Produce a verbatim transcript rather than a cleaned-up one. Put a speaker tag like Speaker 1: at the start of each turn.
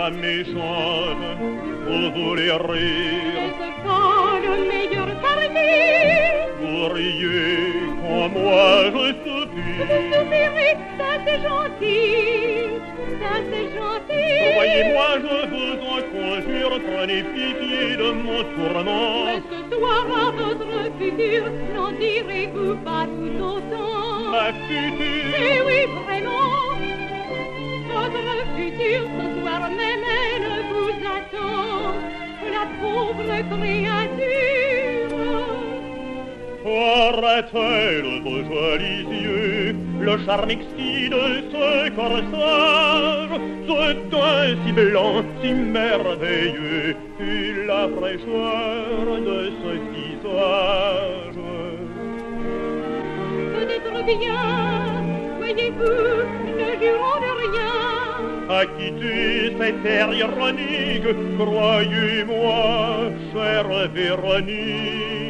Speaker 1: la méchante, vous voulez rire.
Speaker 2: Est-ce pas le meilleur parti?
Speaker 1: Vous riez quand moi je soupire.
Speaker 2: Vous soupirez, ça c'est gentil, ça c'est gentil.
Speaker 1: Croyez-moi, je vous en conjure, prenez pitié de mon tourment.
Speaker 2: Mais ce soir à votre futur, n'en direz-vous pas tout autant?
Speaker 1: Ma future,
Speaker 2: Eh oui, vraiment, votre futur ce soir même elle vous attend. La pauvre créature.
Speaker 1: aura-t-elle vos jolis yeux, le charme exquis de ce corsage, ce teint si blanc, si merveilleux, et la fraîcheur de ce visage?
Speaker 2: Peut-être bien, voyez-vous, ne jurons de rien.
Speaker 1: À quitter cet air ironique, croyez-moi, chère Véronique.